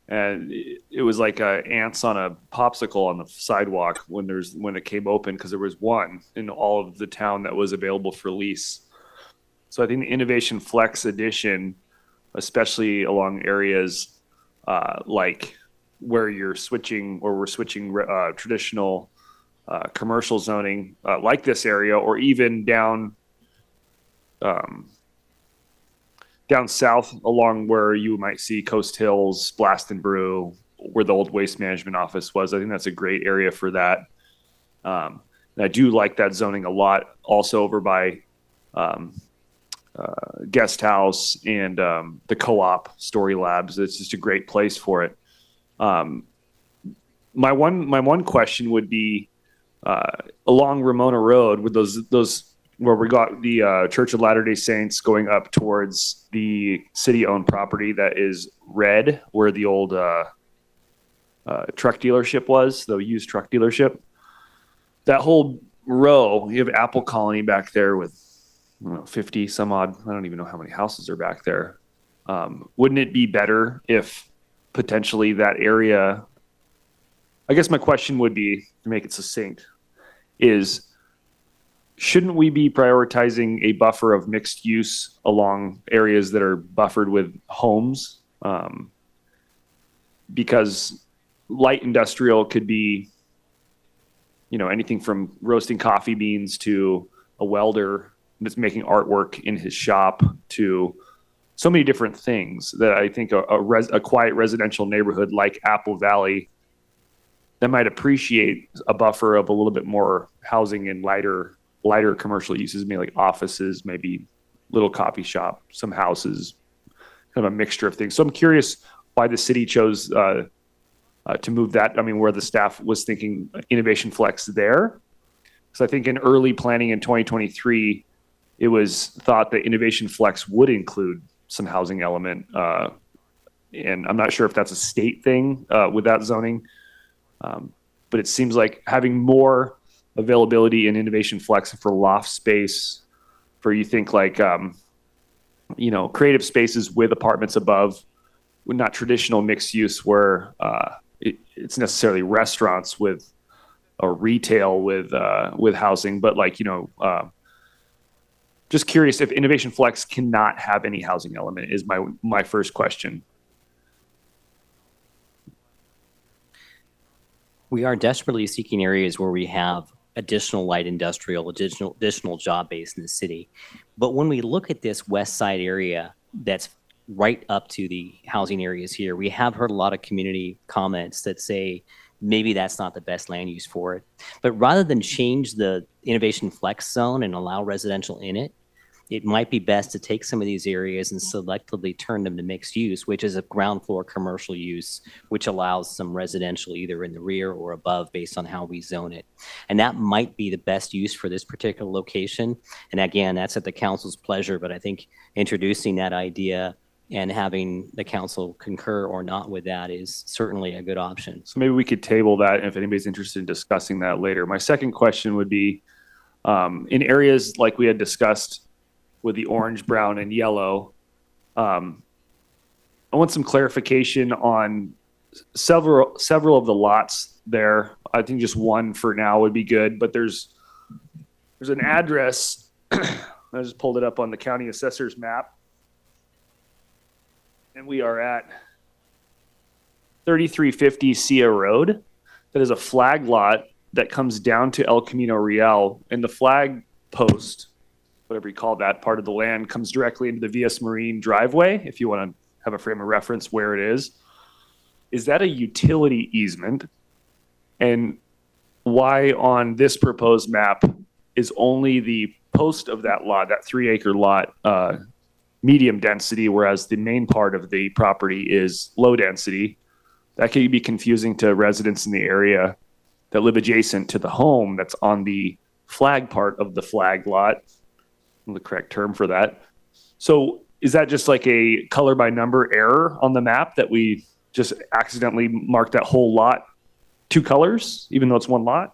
and it was like ants on a popsicle on the sidewalk when it came open because there was one in all of the town that was available for lease. So I think the Innovation Flex edition, especially along areas like where you're switching or we're switching traditional commercial zoning like this area, or even um, down south along where you might see Coast Hills, Blast and Brew, where the old waste management office was. I think that's a great area for that. And I do like that zoning a lot. Also over by um, Guest House and the Co-op Story Labs. It's just a great place for it. Um, my one question would be along Ramona Road with those where we got the Church of Latter Day Saints going up towards the city-owned property that is red, where the old truck dealership was, the used truck dealership. That whole row, you have Apple Colony back there with 50 some odd. I don't even know how many houses are back there. Wouldn't it be better if potentially that area? I guess my question would be, to make it succinct, is shouldn't we be prioritizing a buffer of mixed use along areas that are buffered with homes? Because light industrial could be, anything from roasting coffee beans to a welder that's making artwork in his shop to so many different things that I think a quiet residential neighborhood like Apple Valley that might appreciate a buffer of a little bit more housing and lighter commercial uses, maybe like offices, maybe little coffee shop, some houses, kind of a mixture of things. So I'm curious why the city chose to move that. I mean, where the staff was thinking Innovation Flex there. So I think in early planning in 2023, it was thought that Innovation Flex would include some housing element. And I'm not sure if that's a state thing with that zoning. But it seems like having more availability in Innovation Flex for loft space, for you think like, creative spaces with apartments above, not traditional mixed use where it's necessarily restaurants with or retail with housing, but like, just curious if Innovation Flex cannot have any housing element is my first question. We are desperately seeking areas where we have additional light industrial, additional job base in the city. But when we look at this west side area that's right up to the housing areas here, we have heard a lot of community comments that say maybe that's not the best land use for it. But rather than change the Innovation Flex zone and allow residential in it, it might be best to take some of these areas and selectively turn them to mixed use, which is a ground floor commercial use, which allows some residential either in the rear or above based on how we zone it. And that might be the best use for this particular location. And again, that's at the council's pleasure, but I think introducing that idea and having the council concur or not with that is certainly a good option. So maybe we could table that if anybody's interested in discussing that later. My second question would be, in areas like we had discussed with the orange, brown, and yellow, I want some clarification on several of the lots there. I think just one for now would be good, but there's an address. I just pulled it up on the county assessor's map, and we are at 3350 Sia Road. That is a flag lot that comes down to El Camino Real, and the flag post, whatever you call that part of the land, comes directly into the VS Marine driveway. If you want to have a frame of reference where it is that a utility easement? And why on this proposed map is only the post of that lot, that 3-acre lot, medium density, whereas the main part of the property is low density? That could be confusing to residents in the area that live adjacent to the home that's on the flag part of the flag lot. The correct term for that. So is that just like a color by number error on the map that we just accidentally marked that whole lot two colors, even though it's one lot?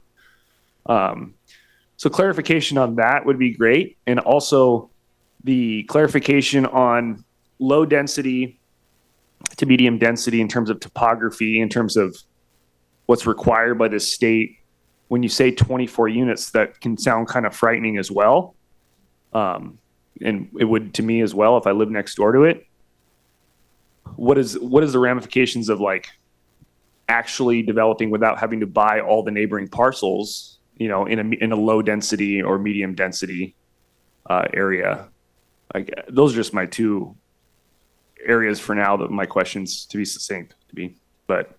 So clarification on that would be great. And also the clarification on low density to medium density in terms of topography, in terms of what's required by the state. When you say 24 units, that can sound kind of frightening as well. And it would to me as well if I lived next door to it. What is the ramifications of like actually developing without having to buy all the neighboring parcels, you know, in a low density or medium density area? Like those are just my two areas for now that my questions, to be succinct, but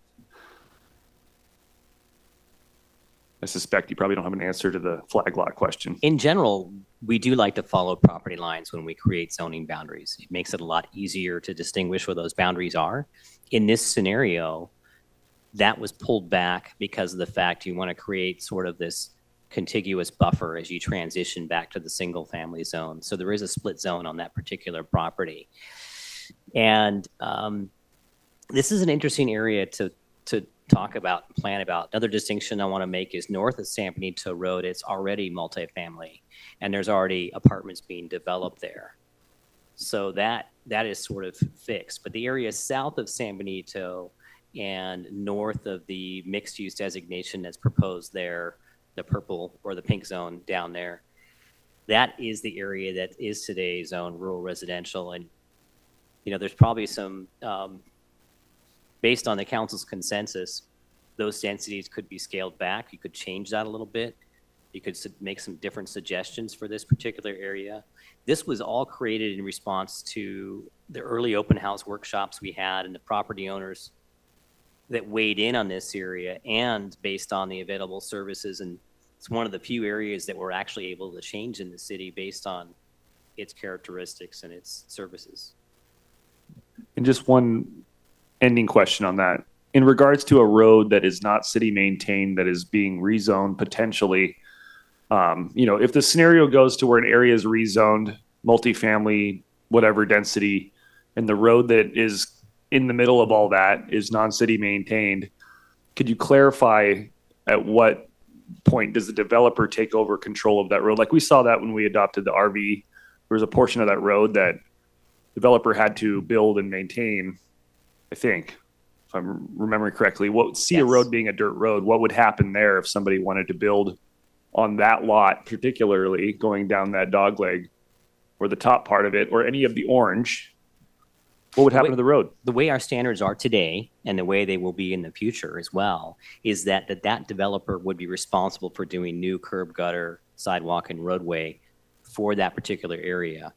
I suspect you probably don't have an answer to the flag lot question. In general, we do like to follow property lines when we create zoning boundaries. It makes it a lot easier to distinguish where those boundaries are. In this scenario, that was pulled back because of the fact you want to create sort of this contiguous buffer as you transition back to the single family zone. So there is a split zone on that particular property. And this is an interesting area to talk about and plan about. Another distinction I want to make is north of San Benito Road, it's already multifamily, and there's already apartments being developed there. So that is sort of fixed. But the area south of San Benito and north of the mixed use designation that's proposed there, the purple or the pink zone down there, that is the area that is today zoned rural residential. And, you know, there's probably some, based on the council's consensus, those densities could be scaled back. You could change that a little bit. You could make some different suggestions for this particular area. This was all created in response to the early open house workshops we had and the property owners that weighed in on this area, and based on the available services. And it's one of the few areas that we're actually able to change in the city based on its characteristics and its services. And just one ending question on that. In regards to a road that is not city maintained, that is being rezoned potentially, you know, if the scenario goes to where an area is rezoned, multifamily, whatever density, and the road that is in the middle of all that is non-city maintained, could you clarify at what point does the developer take over control of that road? Like we saw that when we adopted the RV, there was a portion of that road that developer had to build and maintain, I think, if I'm remembering correctly. A road being a dirt road, what would happen there if somebody wanted to build on that lot, particularly going down that dog leg or the top part of it or any of the orange? What would happen to the road? The way our standards are today and the way they will be in the future as well is that developer would be responsible for doing new curb, gutter, sidewalk, and roadway for that particular area,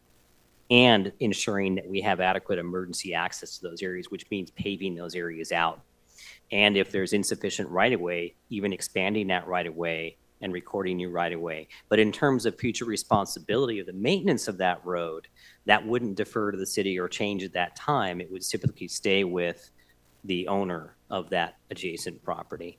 and ensuring that we have adequate emergency access to those areas, which means paving those areas out. And if there's insufficient right-of-way, even expanding that right-of-way and recording new right-of-way. But in terms of future responsibility of the maintenance of that road, that wouldn't defer to the city or change at that time. It would typically stay with the owner of that adjacent property.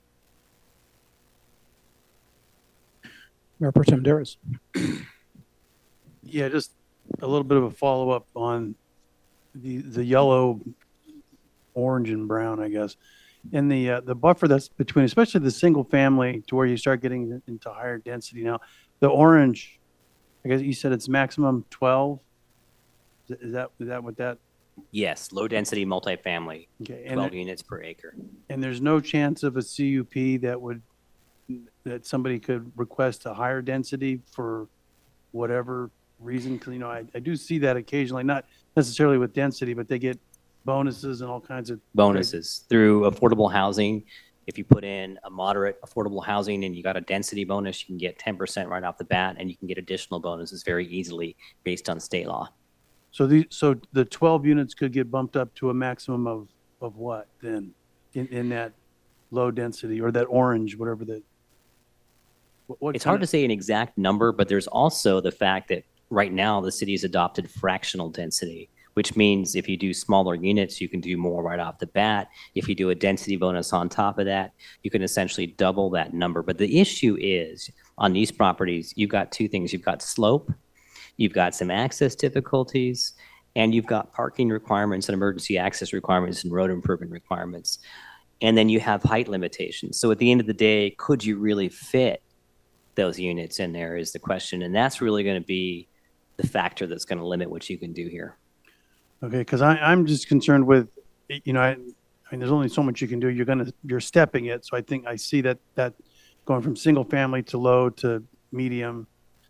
Mayor Pro Tem Daris. Yeah, just a little bit of a follow-up on the yellow, orange, and brown, I guess. And the buffer that's between, especially the single family, to where you start getting into higher density now. The orange, I guess you said it's maximum 12. Is that what that? Yes, low density multifamily, Okay, 12 units per acre. And there's no chance of a CUP that somebody could request a higher density for whatever reason? Because, you know, I do see that occasionally, not necessarily with density, but they get bonuses and all kinds of bonuses through affordable housing. If you put in a moderate affordable housing and you got a density bonus, you can get 10% right off the bat, and you can get additional bonuses very easily based on state law. So the 12 units could get bumped up to a maximum of what then in that low density or that orange, whatever that. It's hard to say an exact number, but there's also the fact that right now the city has adopted fractional density, which means if you do smaller units, you can do more right off the bat. If you do a density bonus on top of that, you can essentially double that number. But the issue is on these properties, you've got two things. You've got slope, you've got some access difficulties, and you've got parking requirements and emergency access requirements and road improvement requirements. And then you have height limitations. So at the end of the day, could you really fit those units in there is the question. And that's really going to be the factor that's going to limit what you can do here. Okay, because I'm just concerned with I mean, there's only so much you can do. You're stepping it. So I think I see that going from single family to low to medium.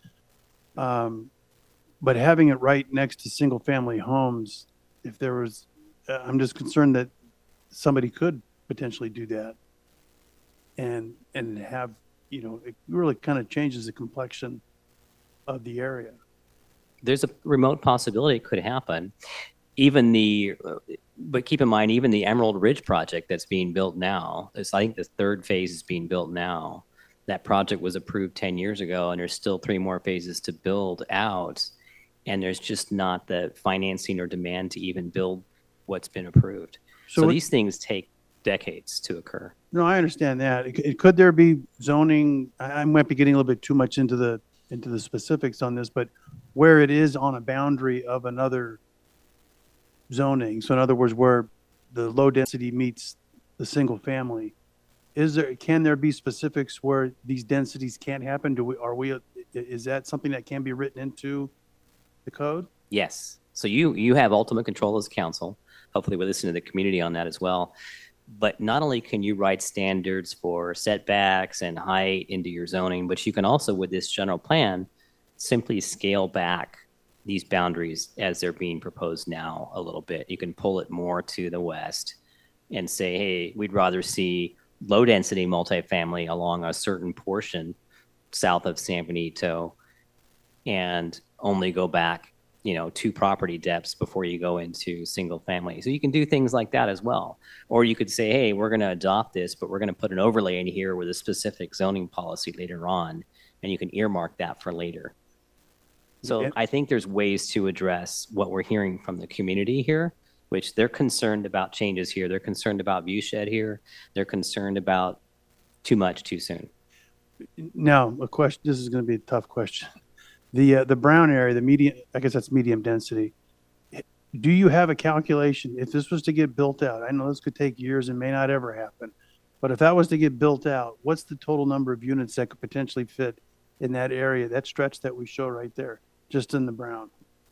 But having it right next to single family homes, if there was, I'm just concerned that somebody could potentially do that and have, it really kind of changes the complexion of the area. There's a remote possibility it could happen. But keep in mind, even the Emerald Ridge project that's being built now, I think the third phase is being built now. That project was approved 10 years ago, and there's still 3 more phases to build out. And there's just not the financing or demand to even build what's been approved. So these things take decades to occur. No, I understand that. Could there be zoning? I might be getting a little bit too much into the specifics on this, but where it is on a boundary of another zoning. So in other words, where the low density meets the single family, can there be specifics where these densities can't happen? Is that something that can be written into the code? Yes. So you have ultimate control as council. Hopefully we listen to the community on that as well. But not only can you write standards for setbacks and height into your zoning, but you can also, with this general plan, simply scale back these boundaries as they're being proposed now a little bit. You can pull it more to the west and say, hey, we'd rather see low density multifamily along a certain portion south of San Benito and only go back 2 property depths before you go into single family. So you can do things like that as well. Or you could say, hey, we're going to adopt this, but we're going to put an overlay in here with a specific zoning policy later on, and you can earmark that for later. So I think there's ways to address what we're hearing from the community here, which they're concerned about changes here. They're concerned about view shed here. They're concerned about too much too soon. Now, a question, this is going to be a tough question. The brown area, the medium, I guess that's medium density. Do you have a calculation if this was to get built out? I know this could take years and may not ever happen, but if that was to get built out, what's the total number of units that could potentially fit in that area, that stretch that we show right there, just in the brown?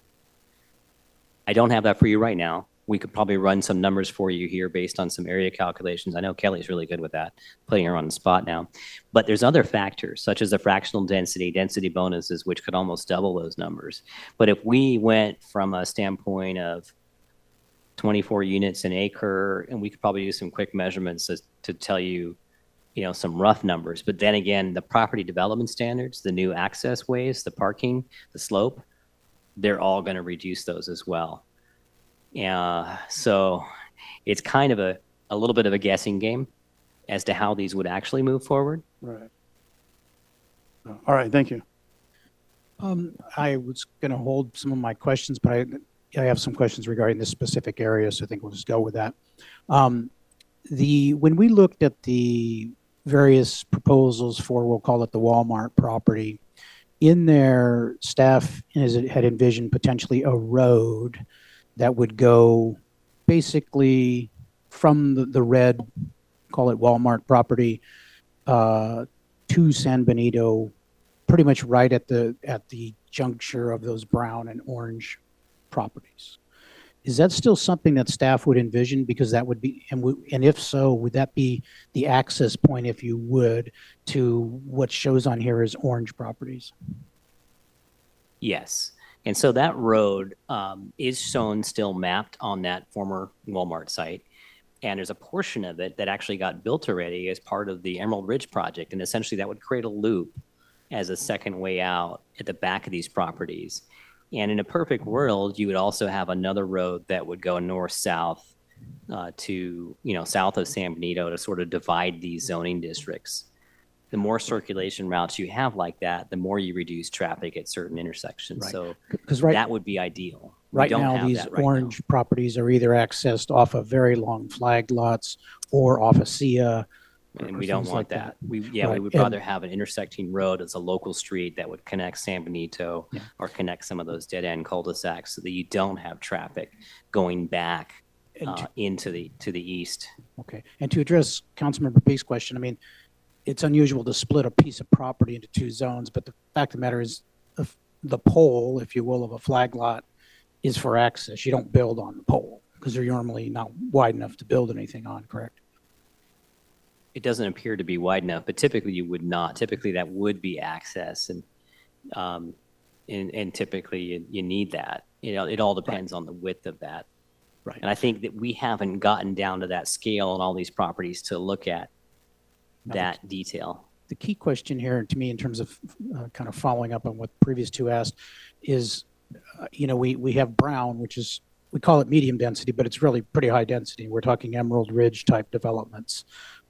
I don't have that for you right now. We could probably run some numbers for you here based on some area calculations. I know Kelly's really good with that, putting her on the spot now. But there's other factors, such as the fractional density bonuses, which could almost double those numbers. But if we went from a standpoint of 24 units an acre, and we could probably do some quick measurements to tell you, some rough numbers. But then again, the property development standards, the new access ways, the parking, the slope, they're all going to reduce those as well. So it's kind of a little bit of a guessing game as to how these would actually move forward. Right. All right. Thank you. I was going to hold some of my questions, but I have some questions regarding this specific area, so I think we'll just go with that. When we looked at the various proposals for, we'll call it the Walmart property, in their staff had envisioned potentially a road that would go basically from the red, call it Walmart property, to San Benito, pretty much right at the juncture of those brown and orange properties. Is that still something that staff would envision? Because that would be, and if so, would that be the access point, if you would, to what shows on here as orange properties? Yes. And so that road is shown still mapped on that former Walmart site. And there's a portion of it that actually got built already as part of the Emerald Ridge project. And essentially that would create a loop as a second way out at the back of these properties. And in a perfect world, you would also have another road that would go north-south to, south of San Benito to sort of divide these zoning districts. The more circulation routes you have like that, the more you reduce traffic at certain intersections. Right. So right, that would be ideal. Right now, these orange properties are either accessed off of very long flagged lots or off of SIA. And we don't want that. We would rather have an intersecting road as a local street that would connect San Benito or connect some of those dead end cul-de-sacs so that you don't have traffic going back into the east. Okay. And to address Councilmember Peake's question, I mean, it's unusual to split a piece of property into 2 zones, but the fact of the matter is the pole, if you will, of a flag lot is for access. You don't build on the pole. because they're normally not wide enough to build anything on, correct? It doesn't appear to be wide enough, but typically you would not. Typically that would be access, and typically you need that. You know, it all depends on the width of that. Right. And I think that we haven't gotten down to that scale on all these properties to look at that detail. The key question here to me in terms of kind of following up on what the previous two asked is, you know, we have brown, which is, we call it medium density, but it's really pretty high density. We're talking Emerald Ridge type developments.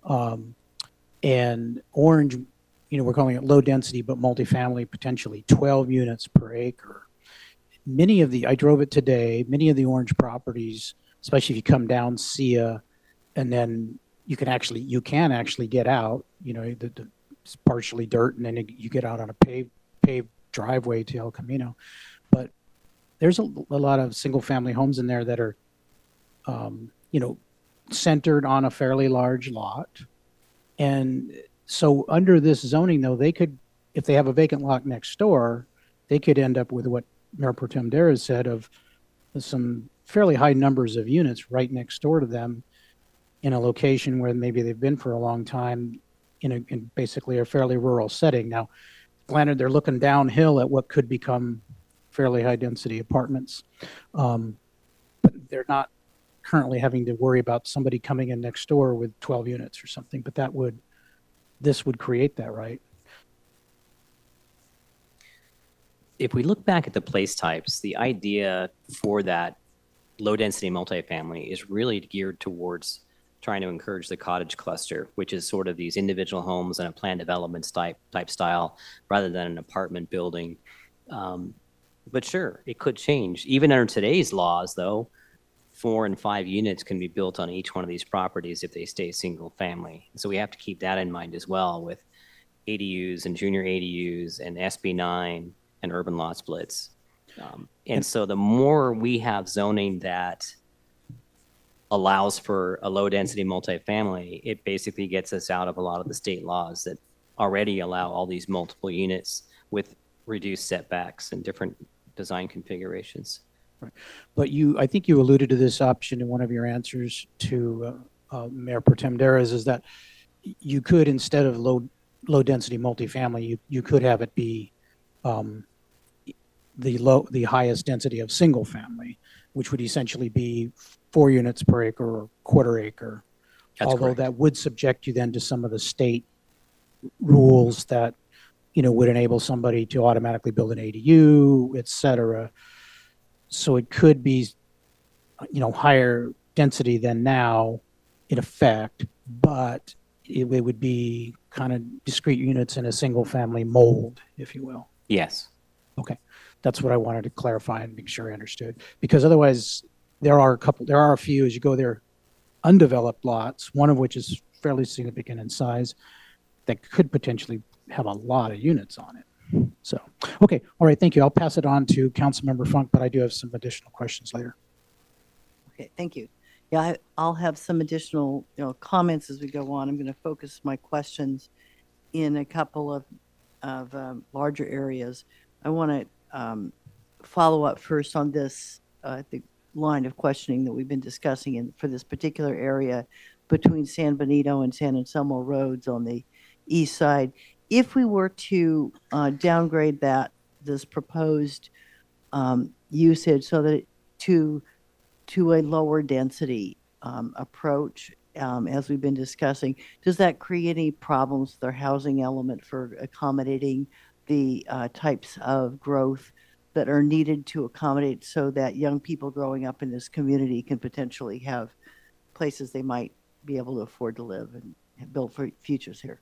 And orange, you know, we're calling it low density, but multifamily, potentially 12 units per acre. I drove it today, many of the orange properties, especially if you come down Sia, and then you can actually get out, you know, it's partially dirt, and then you get out on a paved driveway to El Camino. But there's a lot of single family homes in there that are, you know, centered on a fairly large lot. And so under this zoning, though, they could, if they have a vacant lot next door, they could end up with what Mayor Pro Tem Dara said of some fairly high numbers of units right next door to them in a location where maybe they've been for a long time in basically a fairly rural setting. Now, granted, they're looking downhill at what could become fairly high density apartments, but they're not currently having to worry about somebody coming in next door with 12 units or something, but this would create that, right? If we look back at the place types, the idea for that low density multifamily is really geared towards trying to encourage the cottage cluster, which is sort of these individual homes in a planned development type style rather than an apartment building. But sure, it could change. Even under today's laws, though, 4 and 5 units can be built on each one of these properties if they stay single family. So we have to keep that in mind as well with ADUs and junior ADUs and SB9 and urban lot splits. And so the more we have zoning that allows for a low density multifamily, it basically gets us out of a lot of the state laws that already allow all these multiple units with reduced setbacks and different design configurations. Right. But I think you alluded to this option in one of your answers to Mayor Pro Tem Dara, is that you could, instead of low density multifamily, you could have it be the highest density of single family, which would essentially be 4 units per acre or quarter acre. That's although correct. that would subject you then to some of the state rules that, you know, would enable somebody to automatically build an ADU, et cetera. So it could be, you know, higher density than now in effect, but it would be kind of discrete units in a single family mold, if you will. Yes. Okay. That's what I wanted to clarify and make sure I understood, because otherwise there are a few as you go there, undeveloped lots, one of which is fairly significant in size, that could potentially have a lot of units on it. So, okay. All right. Thank you. I'll pass it on to Councilmember Funk, but I do have some additional questions later. Okay, thank you. Yeah, I'll have some additional, comments as we go on. I'm going to focus my questions in a couple of larger areas. I want to follow up first on this, the line of questioning that we've been discussing for this particular area between San Benito and San Anselmo roads on the east side. If we were to downgrade this proposed usage so that to a lower density approach, as we've been discussing, does that create any problems with their housing element for accommodating the types of growth that are needed to accommodate so that young people growing up in this community can potentially have places they might be able to afford to live and build for futures here?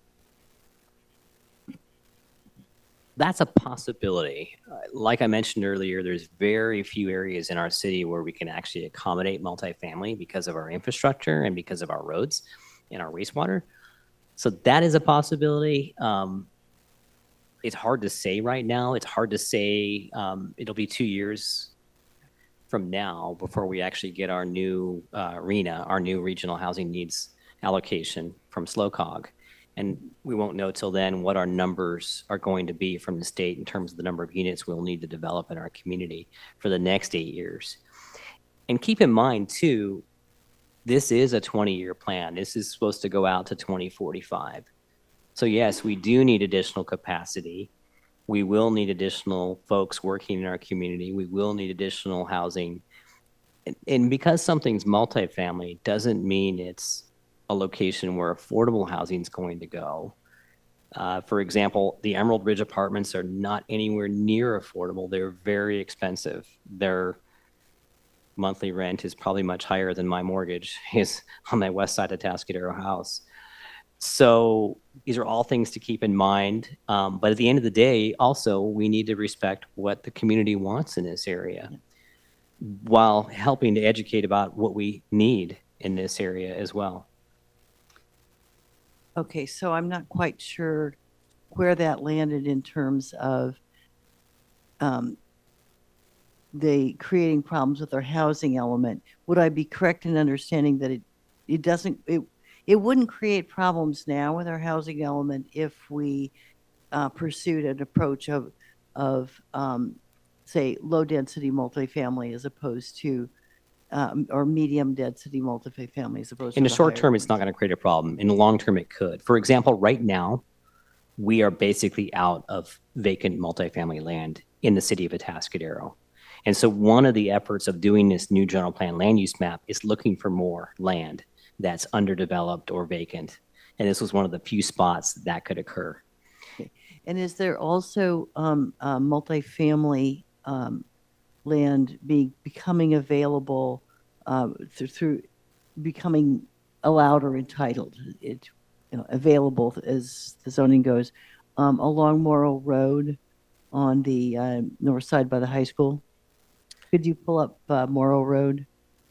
That's a possibility. Like I mentioned earlier, there's very few areas in our city where we can actually accommodate multifamily because of our infrastructure and because of our roads and our wastewater. So that is a possibility. It's hard to say right now. It's hard to say. It'll be 2 years from now before we actually get our new RHNA, our new regional housing needs allocation from SLOCOG. And we won't know till then what our numbers are going to be from the state in terms of the number of units we'll need to develop in our community for the next 8 years. And keep in mind too, this is a 20-year plan. This is supposed to go out to 2045. So yes, we do need additional capacity. We will need additional folks working in our community. We will need additional housing. And because something's multifamily doesn't mean it's a location where affordable housing is going to go. For example, the Emerald Ridge apartments are not anywhere near affordable. They're very expensive. Their monthly rent is probably much higher than my mortgage is on my west side of Tascadero house. So these are all things to keep in mind. But at the end of the day, also, we need to respect what the community wants in this area while helping to educate about what we need in this area as well. Okay, so I'm not quite sure where that landed in terms of the creating problems with our housing element. Would I be correct in understanding that it wouldn't create problems now with our housing element if we pursued an approach of say, low-density multifamily as opposed to, or medium-density multifamily as opposed to In the short higher term, it's ones? not going to create a problem. In the long term, it could. For example, right now, we are basically out of vacant multifamily land in the city of Atascadero. And so one of the efforts of doing this new general plan land use map is looking for more land that's underdeveloped or vacant. And this was one of the few spots that could occur. And is there also multifamily land becoming available through becoming allowed or entitled, available as the zoning goes, along Morrill Road on the north side by the high school? Could you pull up Morrill Road?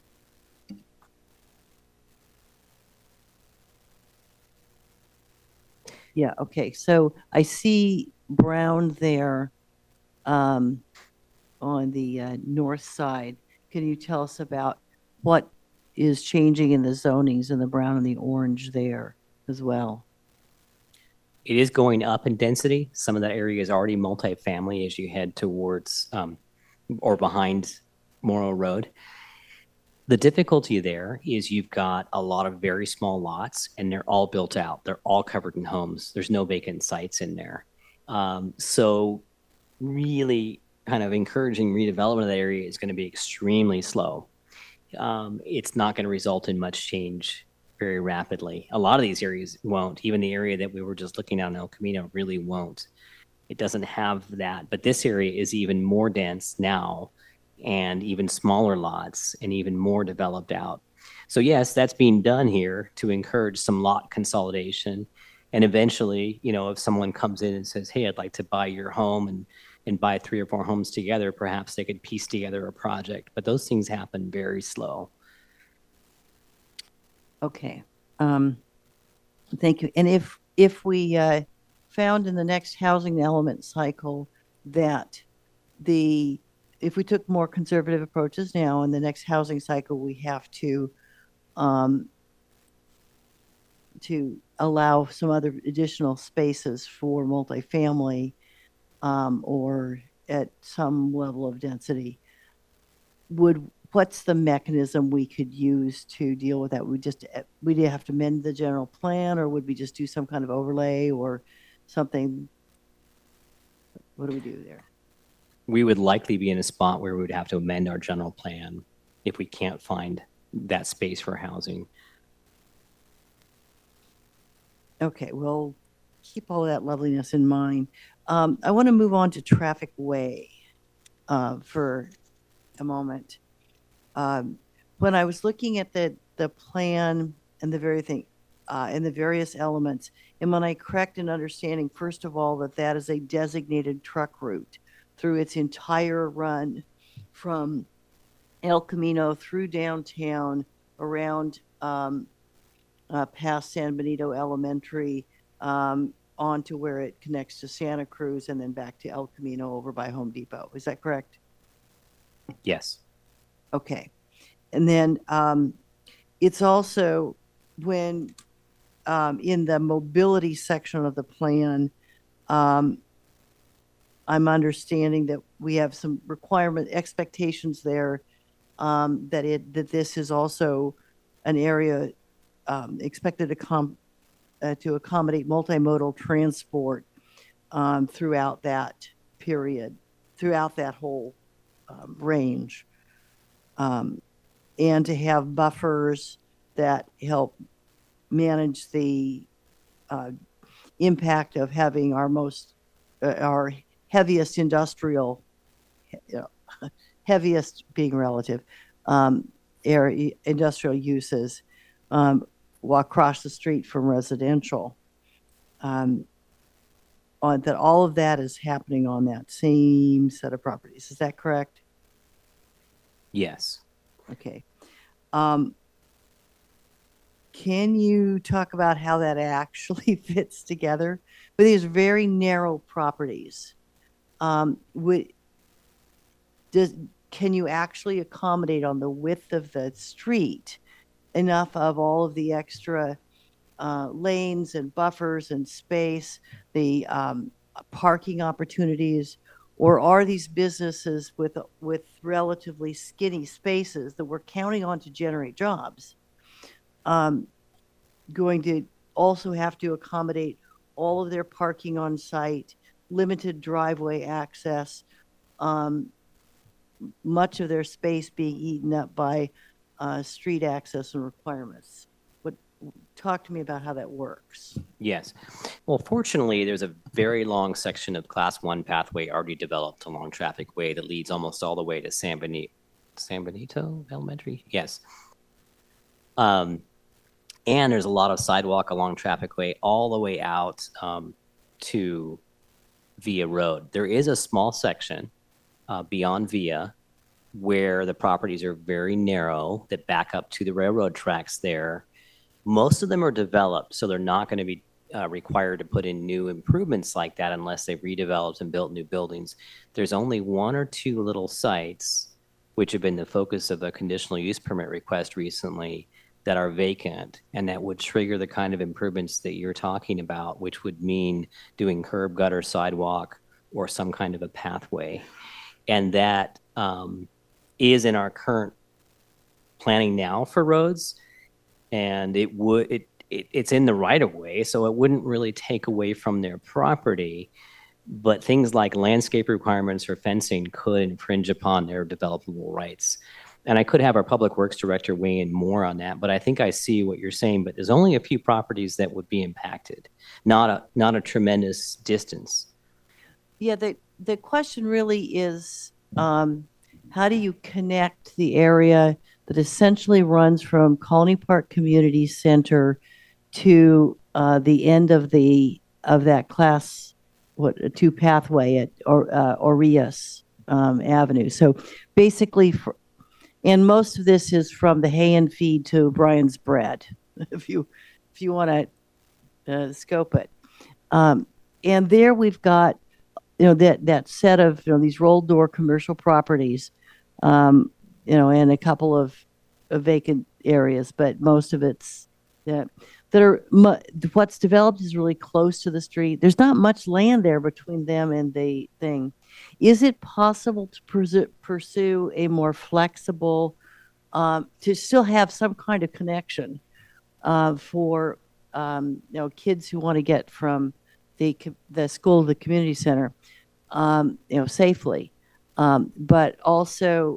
Yeah, okay. So I see brown there on the north side. Can you tell us about what is changing in the zonings in the brown and the orange there as well? It is going up in density. Some of that area is already multifamily as you head towards or behind Morrow Road. The difficulty there is you've got a lot of very small lots and they're all built out. They're all covered in homes. There's no vacant sites in there. So really kind of encouraging redevelopment of that area is going to be extremely slow. It's not going to result in much change very rapidly. A lot of these areas won't. Even the area that we were just looking at in El Camino really won't. It doesn't have that. But this area is even more dense now and even smaller lots and even more developed out. So yes, that's being done here to encourage some lot consolidation. And eventually, if someone comes in and says, hey, I'd like to buy your home and buy 3 or 4 homes together, perhaps they could piece together a project. But those things happen very slow. Okay. Thank you. And if we found in the next housing element cycle that if we took more conservative approaches now in the next housing cycle, we have to allow some other additional spaces for multifamily or at some level of density. What's the mechanism we could use to deal with that? We'd have to amend the general plan, or would we just do some kind of overlay or something? What do we do there? We would likely be in a spot where we would have to amend our general plan if we can't find that space for housing. Okay, well, keep all that loveliness in mind. I want to move on to Traffic Way for a moment. When I was looking at the plan and the very thing and the various elements, am I correct in understanding, first of all, that is a designated truck route through its entire run from El Camino through downtown, around past San Benito Elementary, on to where it connects to Santa Cruz and then back to El Camino over by Home Depot. Is that correct? Yes. Okay. And then it's also when in the mobility section of the plan, I'm understanding that we have some expectations there that this is also an area expected to accommodate multimodal transport throughout that period, throughout that whole range, and to have buffers that help manage the impact of having our heaviest industrial, heaviest being relative, industrial uses across the street from residential. That all of that is happening on that same set of properties. Is that correct? Yes. Okay. Can you talk about how that actually fits together with these very narrow properties? Can you actually accommodate on the width of the street enough of all of the extra lanes and buffers and space, the parking opportunities, or are these businesses with relatively skinny spaces that we're counting on to generate jobs going to also have to accommodate all of their parking on site, limited driveway access, much of their space being eaten up by street access and requirements? Talk to me about how that works. Yes. Well, fortunately, there's a very long section of Class 1 pathway already developed along Traffic Way that leads almost all the way to San Benito Elementary? Yes. And there's a lot of sidewalk along Traffic Way all the way out to Via Road. There is a small section beyond Via where the properties are very narrow that back up to the railroad tracks there. Most of them are developed, so they're not going to be required to put in new improvements like that unless they've redeveloped and built new buildings. There's only one or two little sites, which have been the focus of a conditional use permit request recently, that are vacant and that would trigger the kind of improvements that you're talking about, which would mean doing curb, gutter, sidewalk, or some kind of a pathway. And that is in our current planning now for roads. And it's in the right of way, so it wouldn't really take away from their property. But things like landscape requirements or fencing could infringe upon their developable rights. And I could have our public works director weigh in more on that, but I think I see what you're saying. But there's only a few properties that would be impacted, not a tremendous distance. Yeah, the question really is, how do you connect the area that essentially runs from Colony Park Community Center to the end of that Class 2 pathway at Orias Avenue? So basically, and most of this is from the hay and feed to Brian's Bread, if you want to scope it. And there we've got, that set of, these rolled door commercial properties, and a couple of vacant areas, but most of it's what's developed is really close to the street. There's not much land there between them and the thing. Is it possible to pursue a more flexible, to still have some kind of connection for kids who want to get from the school to the community center, safely, but also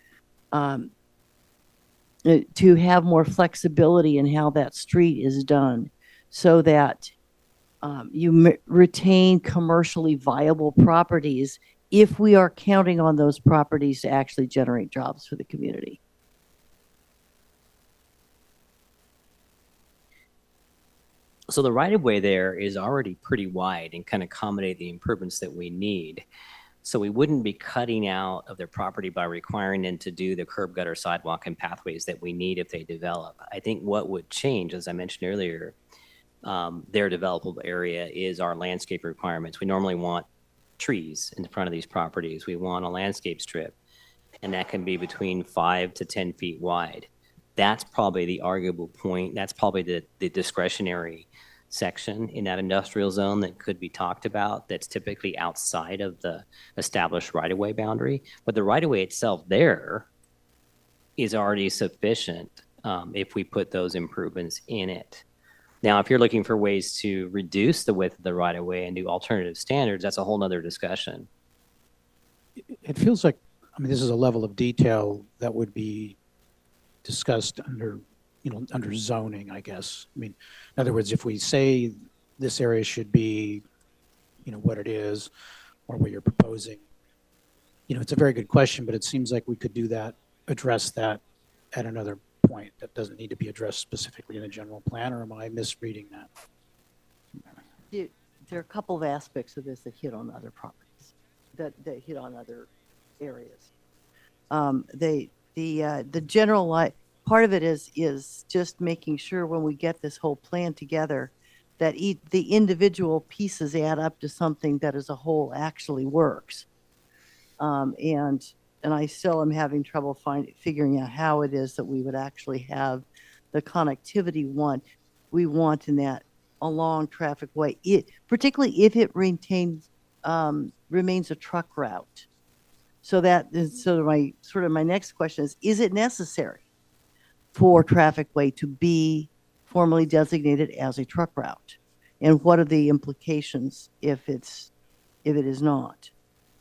to have more flexibility in how that street is done, so that you retain commercially viable properties if we are counting on those properties to actually generate jobs for the community. So the right-of-way there is already pretty wide and can accommodate the improvements that we need. So we wouldn't be cutting out of their property by requiring them to do the curb, gutter, sidewalk, and pathways that we need if they develop. I think what would change, as I mentioned earlier, their developable area is our landscape requirements. We normally want trees in front of these properties. We want a landscape strip, and that can be between 5 to 10 feet wide. That's probably the arguable point. That's probably the discretionary section in that industrial zone that could be talked about, that's typically outside of the established right-of-way boundary. But the right-of-way itself there is already sufficient if we put those improvements in it. Now, if you're looking for ways to reduce the width of the right of way and do alternative standards, that's a whole nother discussion. It feels like, I mean, this is a level of detail that would be discussed under, under zoning, I guess. I mean, in other words, if we say this area should be, what it is or what you're proposing, it's a very good question, but it seems like we could address that at another point. That doesn't need to be addressed specifically in the general plan, or am I misreading that? There are a couple of aspects of this that hit on other properties, that hit on other areas. The general part of it is just making sure when we get this whole plan together that the individual pieces add up to something that as a whole actually works. And I still am having trouble figuring out how it is that we would actually have the connectivity we want in that along traffic way, particularly if it remains a truck route. So my next question is it necessary for traffic way to be formally designated as a truck route? And what are the implications if it is not?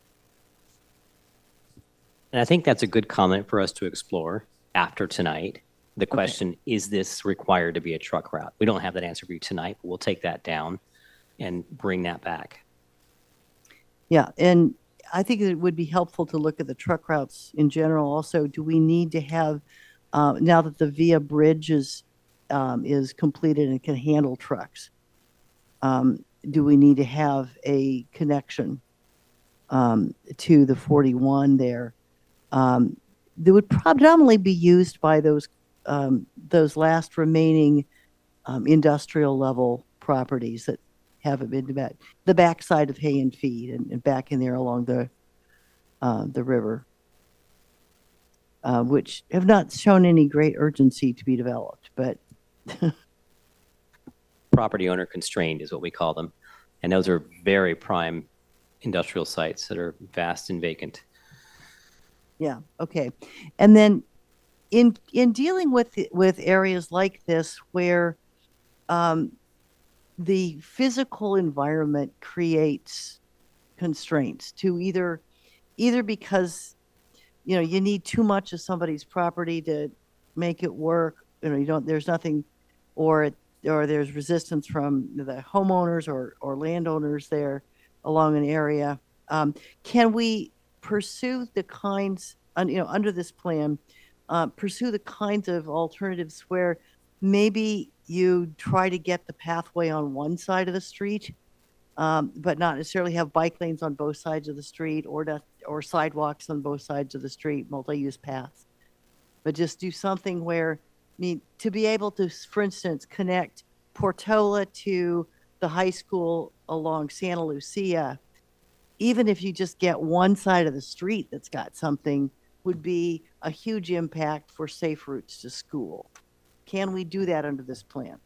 And I think that's a good comment for us to explore after tonight. The question, is this required to be a truck route? We don't have that answer for you tonight, but we'll take that down and bring that back. Yeah, and I think it would be helpful to look at the truck routes in general. Also, do we need to have, now that the Via Bridge is completed and can handle trucks, do we need to have a connection to the 41 there? That would predominantly be used by those last remaining industrial level properties that haven't been to the backside of Hay and Feed and back in there along the river, which have not shown any great urgency to be developed, but property owner constrained is what we call them, and those are very prime industrial sites that are vast and vacant. Yeah. Okay. And then in dealing with areas like this where the physical environment creates constraints to either because you need too much of somebody's property to make it work, there's nothing, or there's resistance from the homeowners or landowners there along an area. Can we pursue the kinds, under this plan, pursue the kinds of alternatives where maybe you try to get the pathway on one side of the street, but not necessarily have bike lanes on both sides of the street or sidewalks on both sides of the street, multi-use paths, but just do something where, to be able to, for instance, connect Portola to the high school along Santa Lucia, even if you just get one side of the street that's got something, would be a huge impact for safe routes to school. Can we do that under this plan?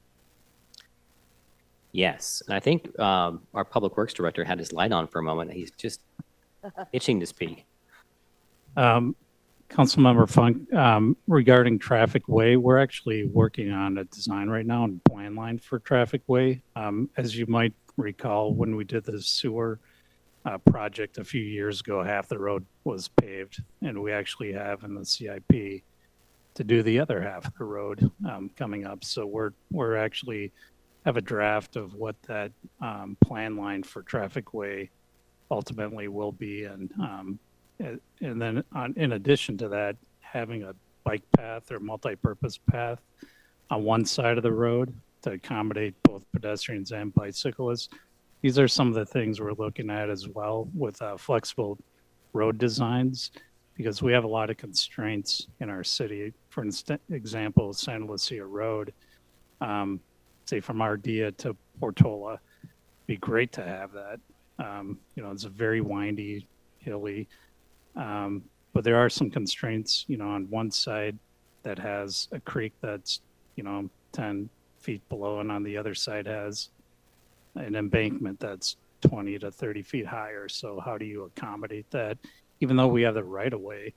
Yes. And I think our public works director had his light on for a moment. He's just itching to speak. Councilmember Funk, regarding Traffic Way, we're actually working on a design right now and plan line for Traffic Way. As you might recall, when we did the sewer project a few years ago, half the road was paved, and we actually have in the CIP to do the other half of the road coming up. So we're actually have a draft of what that plan line for Traffic Way ultimately will be, and then in addition to that, having a bike path or multi-purpose path on one side of the road to accommodate both pedestrians and bicyclists. These are some of the things we're looking at as well with flexible road designs, because we have a lot of constraints in our city. For example, Santa Lucia Road, say from Ardea to Portola, be great to have that. It's a very windy, hilly, but there are some constraints, on one side that has a creek that's, 10 feet below, and on the other side has an embankment that's 20 to 30 feet higher. So how do you accommodate that? Even though we have the right of way,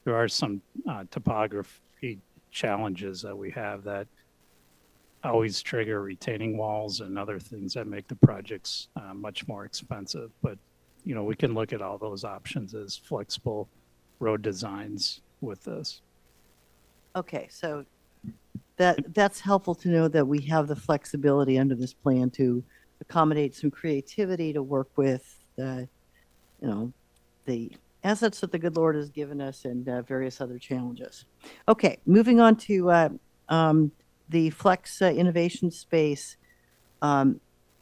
there are some topography challenges that we have that always trigger retaining walls and other things that make the projects much more expensive. But, you know, we can look at all those options as flexible road designs with this. Okay, so that's helpful to know that we have the flexibility under this plan to accommodate some creativity to work with the, you know, the assets that the good Lord has given us and various other challenges. Okay, moving on to the Flex innovation space. That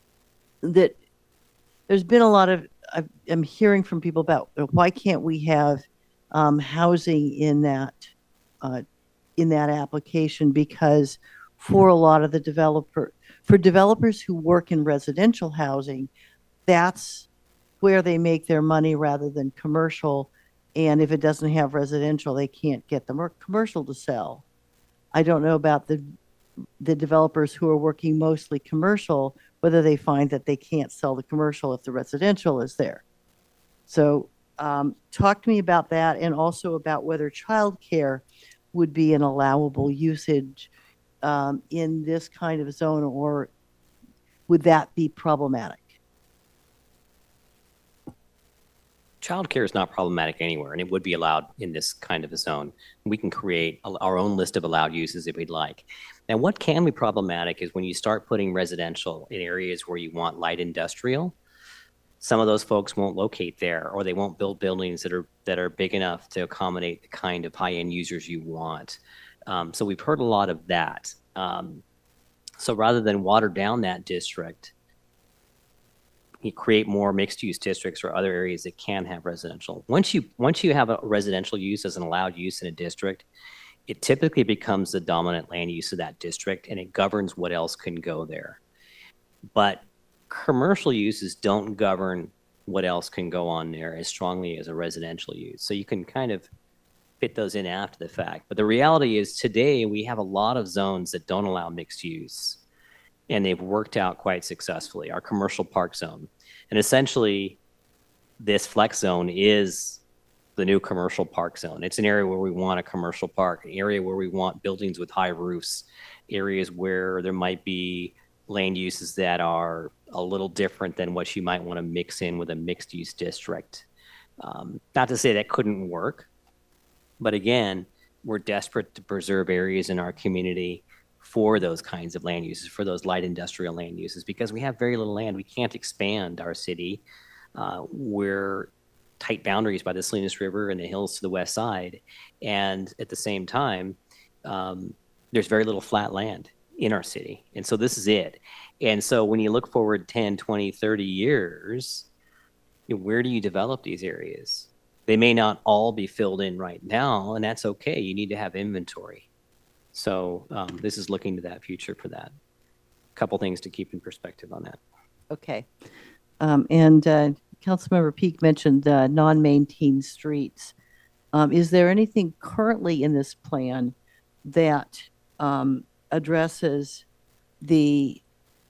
there's been a lot of, I'm hearing from people about why can't we have housing in that application, because for a lot of the developers who work in residential housing, that's where they make their money rather than commercial. And if it doesn't have residential, they can't get the commercial to sell. I don't know about the developers who are working mostly commercial, whether they find that they can't sell the commercial if the residential is there. So talk to me about that, and also about whether childcare would be an allowable usage in this kind of zone, or would that be problematic? Childcare is not problematic anywhere, and it would be allowed in this kind of a zone. We can create our own list of allowed uses if we'd like. Now, what can be problematic is when you start putting residential in areas where you want light industrial. Some of those folks won't locate there, or they won't build buildings that are big enough to accommodate the kind of high-end users you want. So we've heard a lot of that. So rather than water down that district, you create more mixed-use districts or other areas that can have residential. Once you have a residential use as an allowed use in a district, it typically becomes the dominant land use of that district, and it governs what else can go there. But commercial uses don't govern what else can go on there as strongly as a residential use. So you can kind of fit those in after the fact. But the reality is today we have a lot of zones that don't allow mixed use, and they've worked out quite successfully. Our commercial park zone. And essentially, this flex zone is the new commercial park zone. It's an area where we want a commercial park, an area where we want buildings with high roofs, areas where there might be land uses that are a little different than what you might want to mix in with a mixed use district. Not to say that couldn't work, but again, we're desperate to preserve areas in our community for those kinds of land uses, for those light industrial land uses, because we have very little land. We can't expand our city. We're tight boundaries by the Salinas River and the hills to the west side. And at the same time, there's very little flat land in our city. And so this is it. And so when you look forward 10, 20, 30 years, where do you develop these areas? They may not all be filled in right now, and that's okay. You need to have inventory. So this is looking to that future for that. A couple things to keep in perspective on that. Okay. And Councilmember Peak mentioned non-maintained streets. Is there anything currently in this plan that addresses the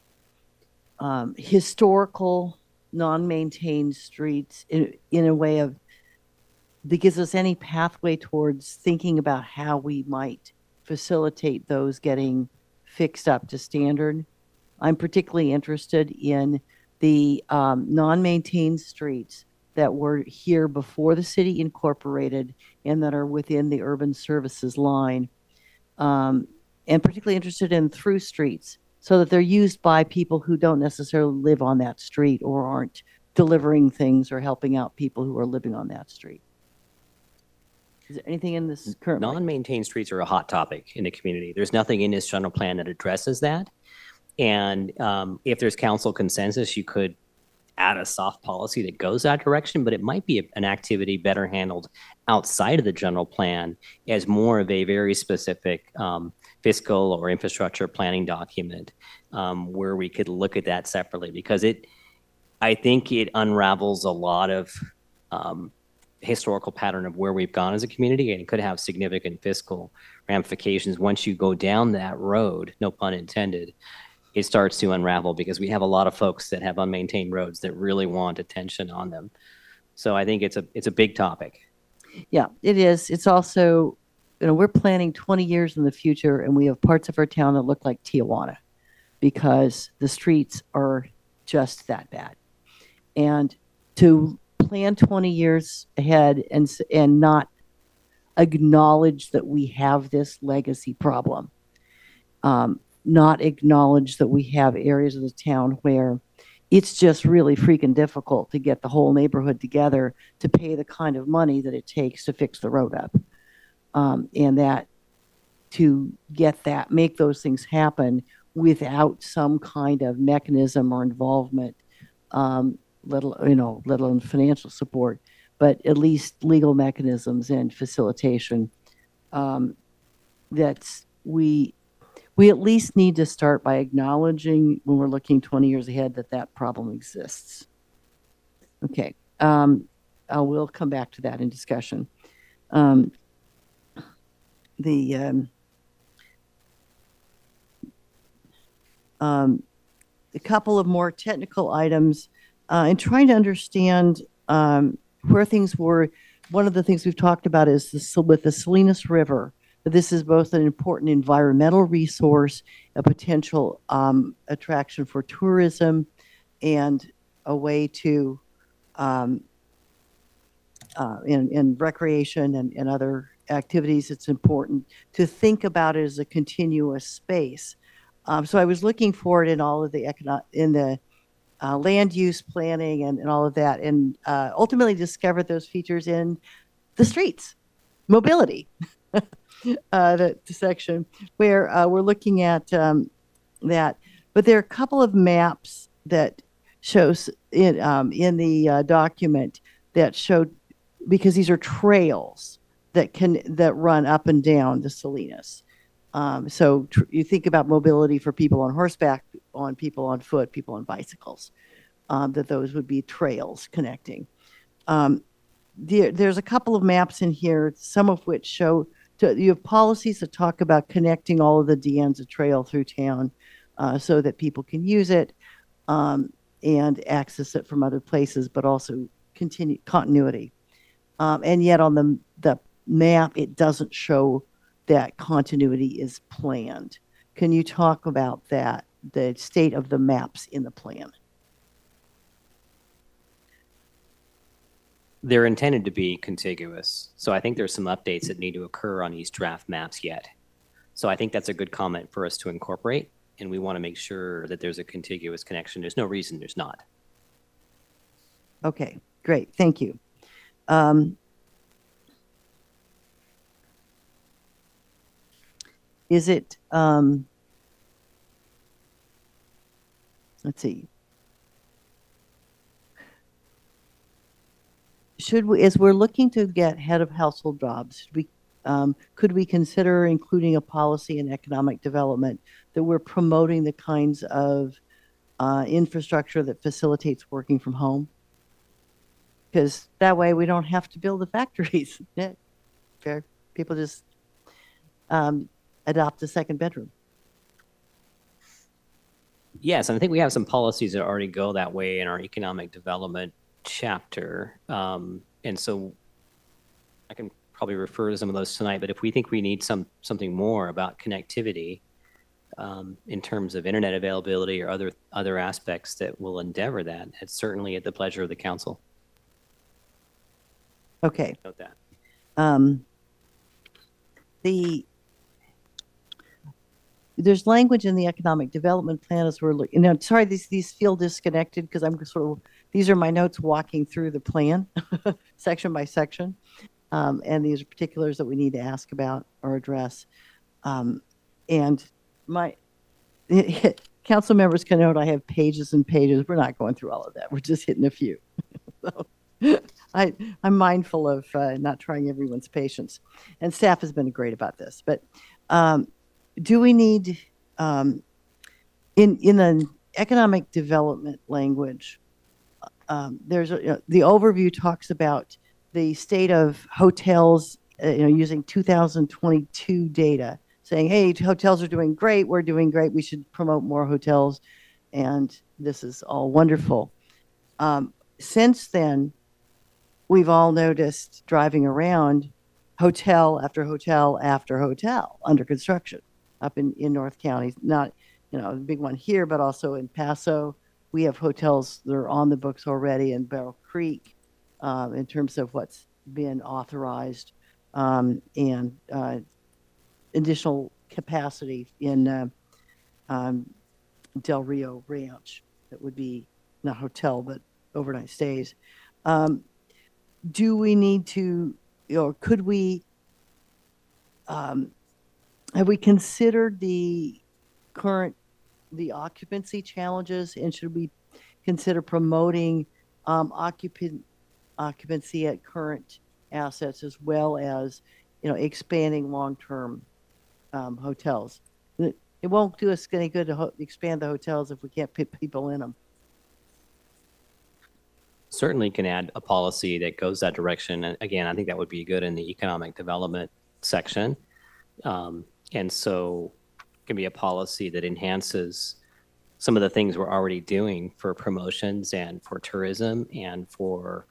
historical non-maintained streets in a way of, that gives us any pathway towards thinking about how we might facilitate those getting fixed up to standard? I'm particularly interested in the non-maintained streets that were here before the city incorporated and that are within the urban services line. And particularly interested in through streets, so that they're used by people who don't necessarily live on that street or aren't delivering things or helping out people who are living on that street. Is there anything in this current? Non-maintained streets are a hot topic in the community. There's nothing in this general plan that addresses that. And if there's council consensus, you could add a soft policy that goes that direction, but it might be an activity better handled outside of the general plan as more of a very specific fiscal or infrastructure planning document where we could look at that separately, because I think it unravels a lot of historical pattern of where we've gone as a community, and it could have significant fiscal ramifications once you go down that road, no pun intended. It starts to unravel because we have a lot of folks that have unmaintained roads that really want attention on them. So I think it's a big topic. Yeah, it is. It's also, we're planning 20 years in the future, and we have parts of our town that look like Tijuana because the streets are just that bad. And to plan 20 years ahead and not acknowledge that we have this legacy problem, not acknowledge that we have areas of the town where it's just really freaking difficult to get the whole neighborhood together to pay the kind of money that it takes to fix the road up. And that to get that, make those things happen without some kind of mechanism or involvement, let alone financial support, but at least legal mechanisms and facilitation. That's we at least need to start by acknowledging when we're looking 20 years ahead that that problem exists. Okay, I will come back to that in discussion. A couple of more technical items in trying to understand where things were. One of the things we've talked about is with the Salinas River. This is both an important environmental resource, a potential attraction for tourism, and a way to in recreation and other activities. It's important to think about it as a continuous space. So I was looking for it in all of the land use planning and all of that, and ultimately discovered those features in the streets, mobility. The section where we're looking at that, but there are a couple of maps that shows in the document that showed, because these are trails that run up and down the Salinas. So you think about mobility for people on horseback, on people on foot, people on bicycles, that those would be trails connecting. There's a couple of maps in here, some of which show you have policies that talk about connecting all of the De Anza Trail through town so that people can use it and access it from other places, but also continue continuity. And yet on the map, it doesn't show that continuity is planned. Can you talk about that, the state of the maps in the plan? They're intended to be contiguous. So I think there's some updates that need to occur on these draft maps yet. So I think that's a good comment for us to incorporate, and we want to make sure that there's a contiguous connection. There's no reason there's not. Okay, great, thank you. Is it, let's see. Should we, as we're looking to get head of household jobs, could we consider including a policy in economic development that we're promoting the kinds of infrastructure that facilitates working from home? Because that way we don't have to build the factories. Yeah, fair. People just adopt a second bedroom. Yes, and I think we have some policies that already go that way in our economic development chapter. And so I can probably refer to some of those tonight, but if we think we need something more about connectivity in terms of internet availability or other aspects that will endeavor that, it's certainly at the pleasure of the council. Okay. Note that. There's language in the economic development plan as we're looking. Sorry, these feel disconnected because I'm sort of, these are my notes walking through the plan section by section. And these are particulars that we need to ask about or address. And my council members can note I have pages and pages. We're not going through all of that. We're just hitting a few. So, I'm mindful of not trying everyone's patience. And staff has been great about this. But do we need, in an economic development language, there's the overview talks about the state of hotels, using 2022 data, saying, hey, hotels are doing great, we're doing great, we should promote more hotels, and this is all wonderful. Since then, we've all noticed driving around hotel after hotel after hotel under construction up in North County. Not, the big one here, but also in Paso. We have hotels that are on the books already in Barrel Creek in terms of what's been authorized and additional capacity in Del Rio Ranch. That would be not hotel, but overnight stays. Do we need to, could we, have we considered the occupancy challenges, and should we consider promoting occupancy at current assets as well as, expanding long-term hotels? It won't do us any good to expand the hotels if we can't put people in them. Certainly can add a policy that goes that direction. And again, I think that would be good in the economic development section. And so it can be a policy that enhances some of the things we're already doing for promotions and for tourism and for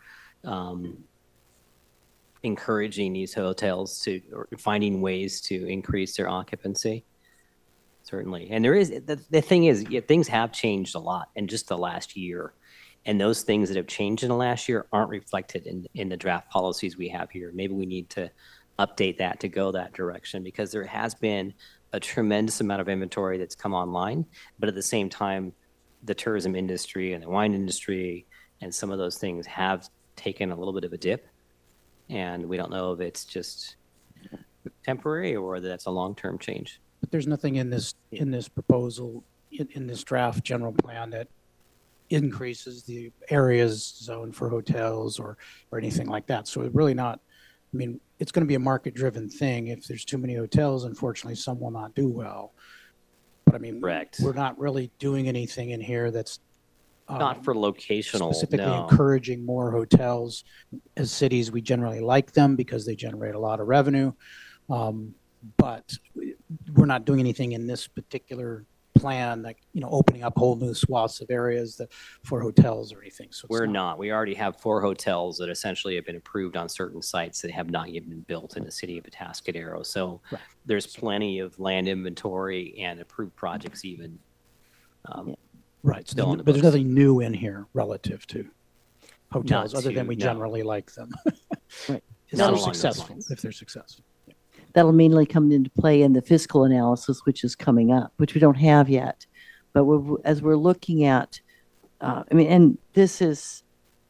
encouraging these hotels to, or finding ways to increase their occupancy. Certainly. And there is, the thing is, things have changed a lot in just the last year. And those things that have changed in the last year aren't reflected in the draft policies we have here. Maybe we need to update that to go that direction, because there has been a tremendous amount of inventory that's come online. But at the same time, the tourism industry and the wine industry and some of those things have taken a little bit of a dip. And we don't know if it's just temporary or whether that's a long-term change. But there's nothing in this proposal, in this draft general plan that increases the areas zoned for hotels or anything like that. So it's really not, I mean, it's going to be a market-driven thing. If there's too many hotels, unfortunately, some will not do well. But I mean, Correct. We're not really doing anything in here that's Not for locational, specifically no. encouraging more hotels. As cities, we generally like them because they generate a lot of revenue. But we're not doing anything in this particular plan, like, opening up whole new swaths of areas for hotels or anything. So it's We're not. We already have 4 hotels that essentially have been approved on certain sites that have not yet been built in the city of Atascadero. So Right. there's plenty of land inventory and approved projects even. Right. Still on the But there's books. nothing new in here relative to hotels, Not other than to- we no. generally like them. Right. If Not they're along those successful, lines. if they're successful. That'll mainly come into play in the fiscal analysis, which is coming up, which we don't have yet. But as we're looking at, and this is,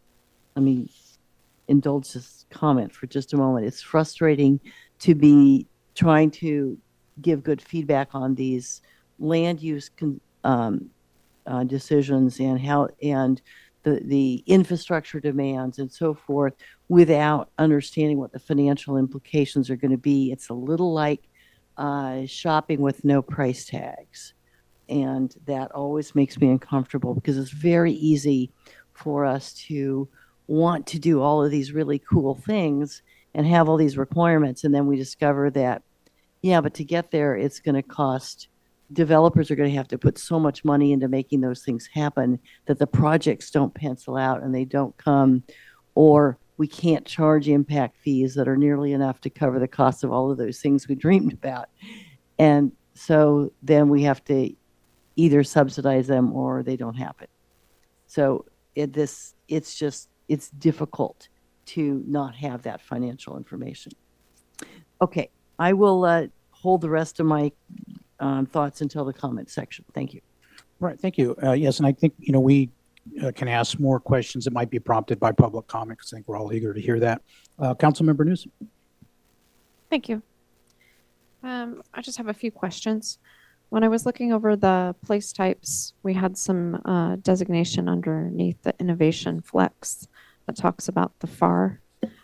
indulge this comment for just a moment. It's frustrating to be trying to give good feedback on these land use decisions and the infrastructure demands and so forth without understanding what the financial implications are going to be. It's a little like shopping with no price tags. And that always makes me uncomfortable, because it's very easy for us to want to do all of these really cool things and have all these requirements. And then we discover that, yeah, but to get there, it's going to cost, developers are going to have to put so much money into making those things happen that the projects don't pencil out and they don't come, or we can't charge impact fees that are nearly enough to cover the cost of all of those things we dreamed about. And so then we have to either subsidize them or they don't happen. So it's difficult to not have that financial information. Okay, I will hold the rest of my thoughts until the comment section. Thank you. Right, thank you. Yes, and I think, we can ask more questions that might be prompted by public comment, because I think we're all eager to hear that. Councilmember Newsom. Thank you. I just have a few questions. When I was looking over the place types, we had some designation underneath the innovation flex that talks about the FAR.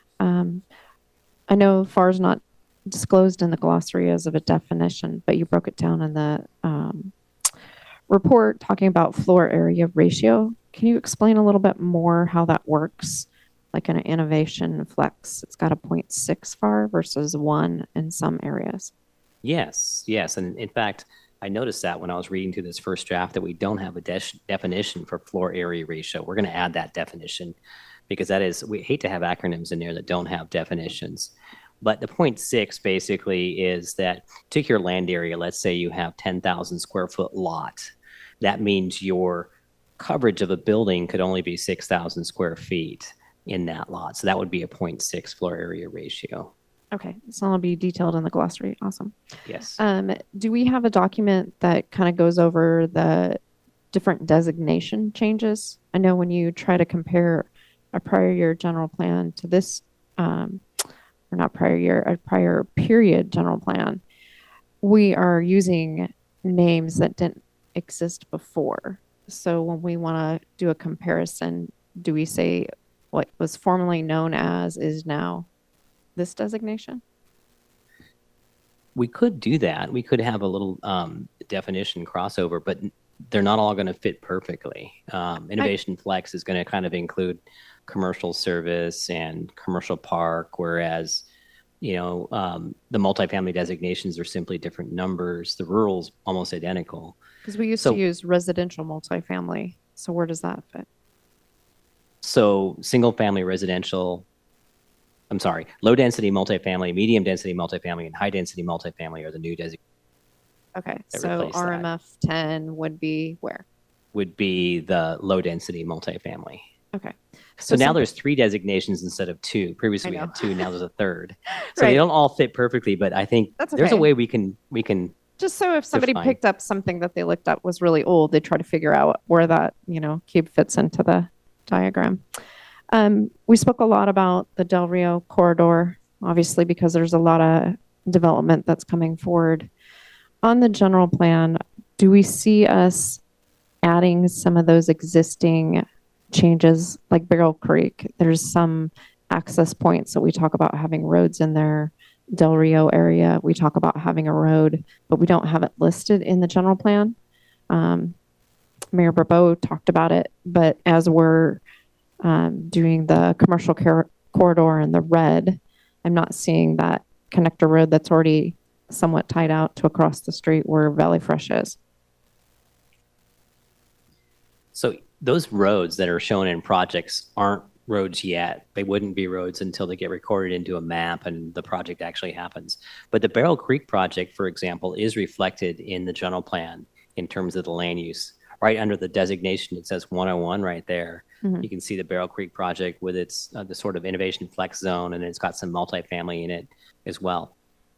I know FAR is not disclosed in the glossary as of a definition, but you broke it down in the report talking about floor area ratio. Can you explain a little bit more how that works? Like in an innovation flex, it's got a 0.6 FAR versus 1 in some areas. Yes. And in fact, I noticed that when I was reading through this first draft that we don't have a definition for floor area ratio. We're going to add that definition because that is, we hate to have acronyms in there that don't have definitions. But the 0.6 basically is that take your land area, let's say you have 10,000 square foot lot. That means your coverage of a building could only be 6,000 square feet in that lot. So that would be a 0.6 floor area ratio. Okay, so it'll be detailed in the glossary. Awesome. Yes. Do we have a document that kind of goes over the different designation changes? I know when you try to compare a prior year general plan to this, or not prior year, a prior period general plan, we are using names that didn't exist before. So when we want to do a comparison, do we say what was formerly known as is now this designation? We could do that. We could have a little definition crossover, but they're not all going to fit perfectly. Innovation Flex is going to kind of include commercial service and commercial park, whereas, you know, the multifamily designations are simply different numbers. The rural's almost identical. Because we used to use residential multifamily. So where does that fit? So single family residential, I'm sorry, low density multifamily, medium density multifamily, and high density multifamily are the new designations. Okay, that so replace that. RMF 10 would be where? Would be the low density multifamily. Okay. So now some- there's 3 designations instead of 2. Previously we I had know. 2, now there's a third. So Right. they don't all fit perfectly, but I think That's there's a okay. way we can Just so if somebody Define. picked up something that they looked up was really old, they try to figure out where that, cube fits into the diagram. We spoke a lot about the Del Rio corridor, obviously, because there's a lot of development that's coming forward. On the general plan, do we see us adding some of those existing changes like Barrel Creek? There's some access points that we talk about having roads in there. Del Rio area, we talk about having a road, but we don't have it listed in the general plan. Mayor Barbeau talked about it, but as we're doing the commercial corridor in the red, I'm not seeing that connector road that's already somewhat tied out to across the street where Valley Fresh is. So those roads that are shown in projects aren't roads yet. They wouldn't be roads until they get recorded into a map and the project actually happens. But the Barrel Creek project, for example, is reflected in the general plan in terms of the land use. Right under the designation, it says 101 right there. Mhm. You can see the Barrel Creek project with its the sort of innovation flex zone, and it's got some multifamily in it as well.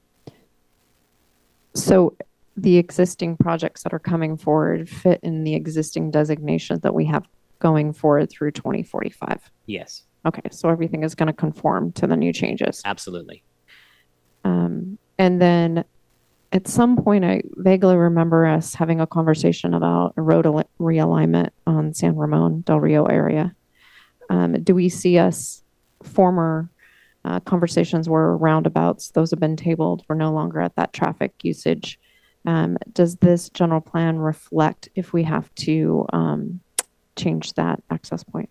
So the existing projects that are coming forward fit in the existing designations that we have going forward through 2045. Yes, Okay, so everything is going to conform to the new changes. absolutely. And then at some point, I vaguely remember us having a conversation about a road realignment on San Ramon, Del Rio area. Do we see us former conversations were roundabouts? Those have been tabled. We're no longer at that traffic usage. Does this general plan reflect if we have to change that access point?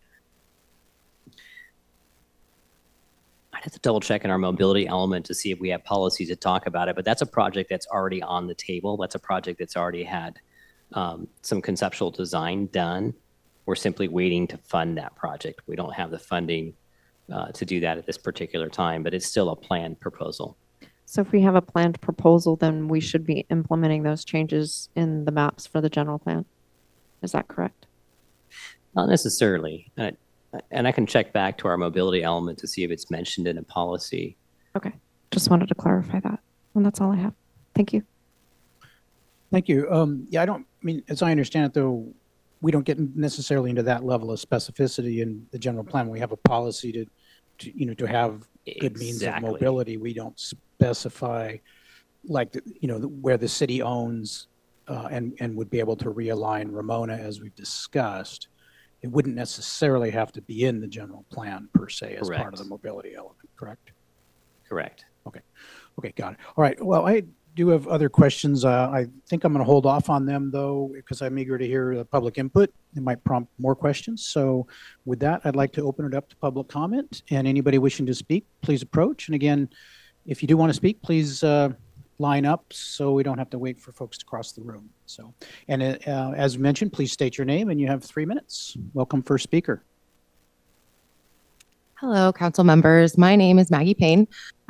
I'd have to double check in our mobility element to see if we have policies to talk about it, but that's a project that's already on the table. That's a project that's already had some conceptual design done. We're simply waiting to fund that project. We don't have the funding to do that at this particular time, but it's still a planned proposal. So if we have a planned proposal, then we should be implementing those changes in the maps for the general plan. Is that correct? Not necessarily. And I can check back to our mobility element to see if it's mentioned in a policy. Okay, just wanted to clarify that. And that's all I have. Thank you. Thank you. Yeah, I mean, as I understand it, though, we don't get necessarily into that level of specificity in the general plan. We have a policy to have good means of Exactly. mobility. We don't specify like, where the city owns and would be able to realign Ramona as we've discussed. It wouldn't necessarily have to be in the general plan per se as part of Correct. the mobility element, correct? Correct. Okay, got it. All right. Well, I do have other questions. I think I'm going to hold off on them though, because I'm eager to hear the public input. It might prompt more questions. So with that, I'd like to open it up to public comment, and anybody wishing to speak, please approach. And again, if you do want to speak, please line up so we don't have to wait for folks to cross the room. So, and as mentioned, please state your name and you have 3 minutes. Welcome, first speaker. Hello, council members. My name is Maggie Payne.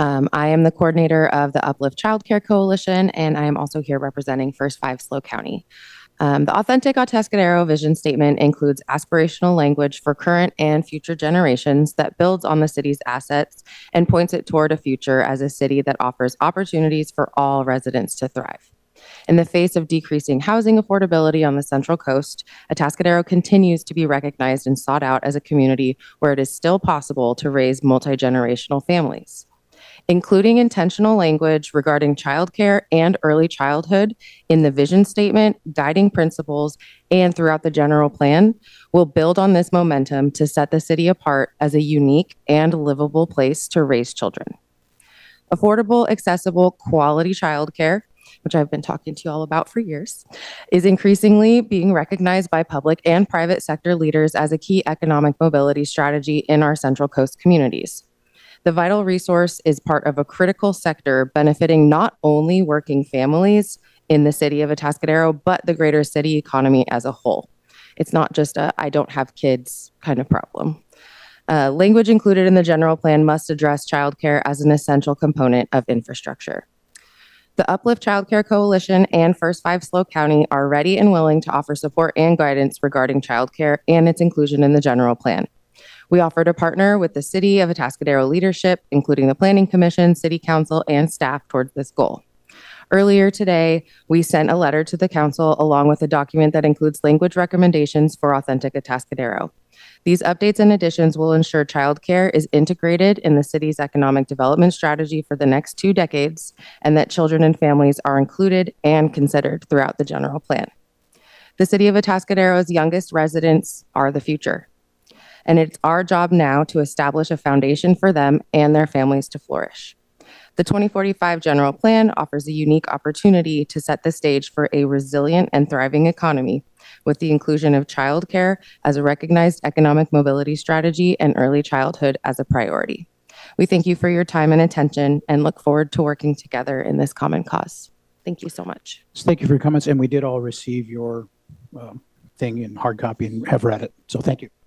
I am the coordinator of the Uplift Childcare Coalition, and I am also here representing First Five SLO County. The Authentic Atascadero vision statement includes aspirational language for current and future generations that builds on the city's assets and points it toward a future as a city that offers opportunities for all residents to thrive. In the face of decreasing housing affordability on the Central Coast, Atascadero continues to be recognized and sought out as a community where it is still possible to raise multi-generational families. Including intentional language regarding childcare and early childhood in the vision statement, guiding principles, and throughout the general plan will build on this momentum to set the city apart as a unique and livable place to raise children. Affordable, accessible, quality childcare, which I've been talking to you all about for years, is increasingly being recognized by public and private sector leaders as a key economic mobility strategy in our Central Coast communities. The Vital Resource is part of a critical sector benefiting not only working families in the city of Atascadero, but the greater city economy as a whole. It's not just a I don't have kids kind of problem. Language included in the general plan must address childcare as an essential component of infrastructure. The Uplift Childcare Coalition and First Five SLO County are ready and willing to offer support and guidance regarding childcare and its inclusion in the general plan. We offer to partner with the City of Atascadero leadership, including the Planning Commission, City Council, and staff towards this goal. Earlier today, we sent a letter to the council along with a document that includes language recommendations for Authentic Atascadero. These updates and additions will ensure childcare is integrated in the city's economic development strategy for the next 2 decades, and that children and families are included and considered throughout the general plan. The City of Atascadero's youngest residents are the future, and it's our job now to establish a foundation for them and their families to flourish. The 2045 General Plan offers a unique opportunity to set the stage for a resilient and thriving economy with the inclusion of childcare as a recognized economic mobility strategy and early childhood as a priority. We thank you for your time and attention and look forward to working together in this common cause. Thank you so much. So thank you for your comments, and we did all receive your thing in hard copy and have read it. So thank you.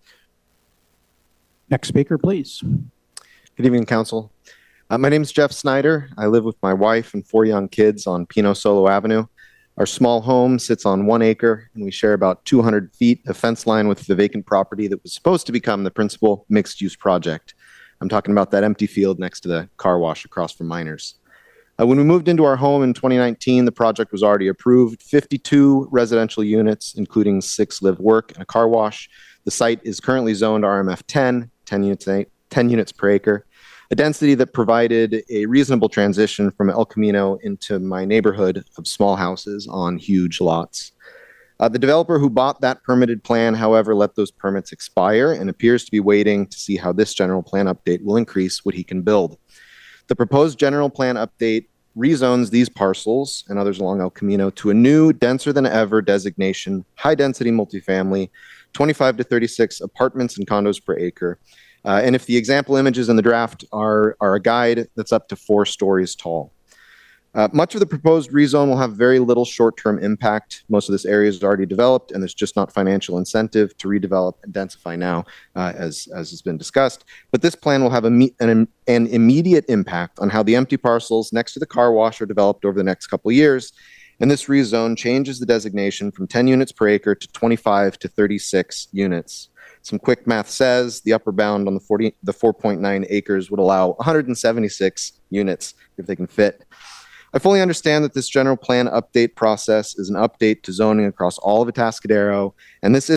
Next speaker, please. Good evening, Council. My name is Jeff Snyder. I live with my wife and 4 young kids on Pino Solo Avenue. Our small home sits on 1 acre, and we share about 200 feet of fence line with the vacant property that was supposed to become the principal mixed-use project. I'm talking about that empty field next to the car wash across from Miners. When we moved into our home in 2019, the project was already approved. 52 residential units, including 6 live-work and a car wash. The site is currently zoned RMF 10 units per acre, a density that provided a reasonable transition from El Camino into my neighborhood of small houses on huge lots. The developer who bought that permitted plan, however, let those permits expire and appears to be waiting to see how this general plan update will increase what he can build. The proposed general plan update rezones these parcels and others along El Camino to a new, denser than ever designation, high-density multifamily, 25 to 36 apartments and condos per acre. And if the example images in the draft are a guide, that's up to 4 stories tall. Much of the proposed rezone will have very little short-term impact. Most of this area is already developed, and there's just not financial incentive to redevelop and densify now, as has been discussed. But this plan will have an immediate impact on how the empty parcels next to the car wash are developed over the next couple of years. And this rezone changes the designation from 10 units per acre to 25 to 36 units. Some quick math says the upper bound on the 4.9 acres would allow 176 units if they can fit. I fully understand that this general plan update process is an update to zoning across all of Atascadero, and this is